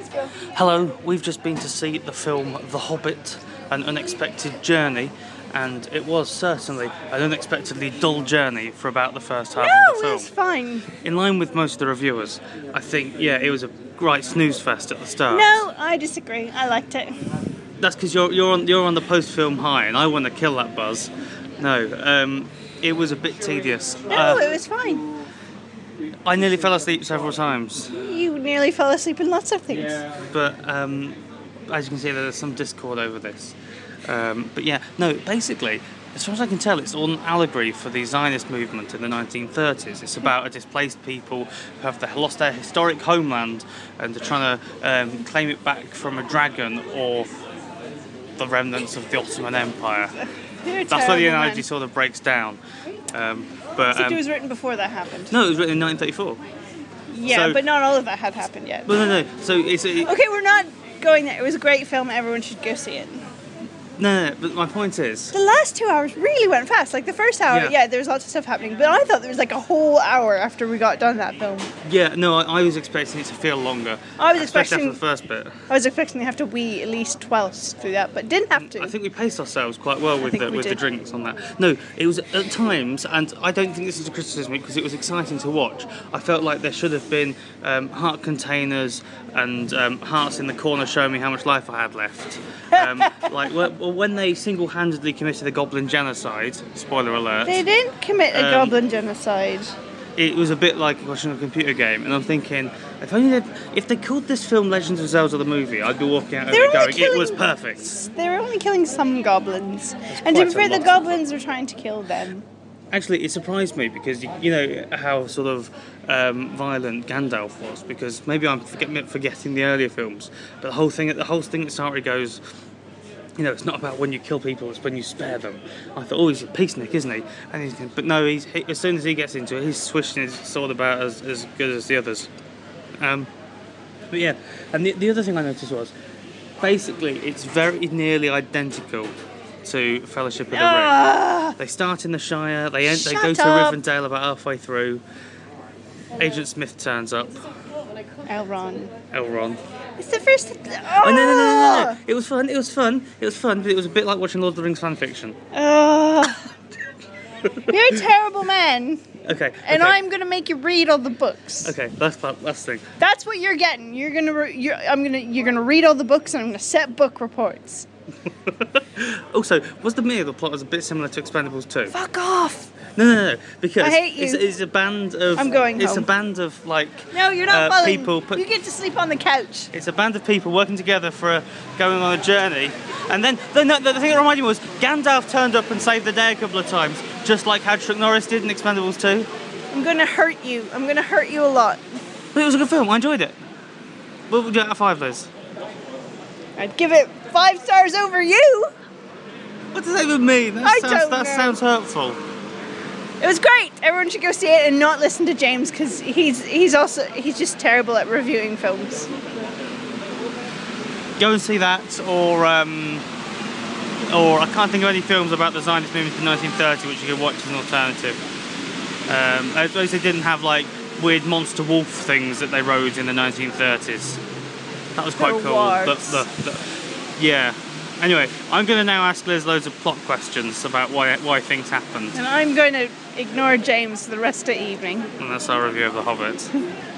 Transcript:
Hello, we've just been to see the film The Hobbit, An Unexpected Journey, and it was certainly an unexpectedly dull journey for about the first half of the film. No, it's fine. In line with most of the reviewers, I think, yeah, it was a right snooze fest at the start. No, I disagree. I liked it. That's because you're on the post-film high, and I want to kill that buzz. No, it was a bit tedious. No, it was fine. I nearly fell asleep several times. You nearly fell asleep in lots of things. But as you can see, there's some discord over this. But yeah, no, basically, as far as I can tell, it's all an allegory for the Zionist movement in the 1930s. It's about a displaced people who have lost their historic homeland and are trying to claim it back from a dragon or the remnants of the Ottoman Empire. That's where the analogy sort of breaks down. It was written before that happened. No, it was written in 1934. Yeah, So, but not all of that had happened yet. well, no. So it's Okay, we're not going there. It was a great film. Everyone should go see it. no. But my point is, The last 2 hours really went fast. Like the first hour, Yeah. there was lots of stuff happening. But I thought there was like a whole hour after we got done that film. yeah, no, I was expecting it to feel longer. I was especially expecting- after the first bit. I was expecting to have to wee at least twice through that, but didn't have to. I think we paced ourselves quite well with think we the did. drinks on that. No, it was at times, and I don't think this is a criticism because it was exciting to watch. I felt like there should have been heart containers and hearts in the corner showing me how much life I had left. Like when they single-handedly committed a goblin genocide. Spoiler alert. They didn't commit a goblin genocide. It was a bit like watching a computer game, and I'm thinking, if they called this film Legends of Zelda the movie, I'd be walking out of They're it going, only killing- it was perfect. They were only killing some goblins. And quite to a be fair, the lot of goblins were trying to kill them. Actually, it surprised me because you know how sort of violent Gandalf was. Because maybe I'm forgetting the earlier films, but the whole thing at the start it goes, you know, it's not about when you kill people; it's when you spare them. I thought, oh, he's a peacenik, isn't he? But no, as soon as he gets into it, he's swishing his sword about as good as the others. But yeah, and the other thing I noticed was, basically, it's very nearly identical to Fellowship of the Ring. They start in the Shire, they go to up. Rivendell about halfway through. Agent Smith turns up. Elrond. It's the first. Oh, no. It was fun, but it was a bit like watching Lord of the Rings fan fiction. You're a terrible man. Okay. And I'm gonna make you read all the books. Okay, that's the thing. That's what you're getting. You're gonna read all the books, and I'm gonna set book reports. Also, was the plot was a bit similar to Expendables 2? Fuck off. No, because I hate you. It's a band of. I'm going It's home. a band of like. No, you're not following. People. You get to sleep on the couch. It's a band of people working together for going on a journey, and then the thing that reminded me was Gandalf turned up and saved the day a couple of times, just like how Chuck Norris did in Expendables 2. I'm gonna hurt you. I'm gonna hurt you a lot. But it was a good film. I enjoyed it. What would you out of 5, Liz? I'd give it 5 stars over you. What does that even mean? That sounds hurtful. It was great. Everyone should go see it and not listen to James because he's just terrible at reviewing films. Go and see that, or I can't think of any films about the Zionist movement in 1930 which you could watch as an alternative. At least they didn't have like weird monster wolf things that they rode in the 1930s. That was quite cool. Yeah. Anyway, I'm going to now ask Liz loads of plot questions about why things happened. And I'm going to ignore James for the rest of the evening. And that's our review of The Hobbit.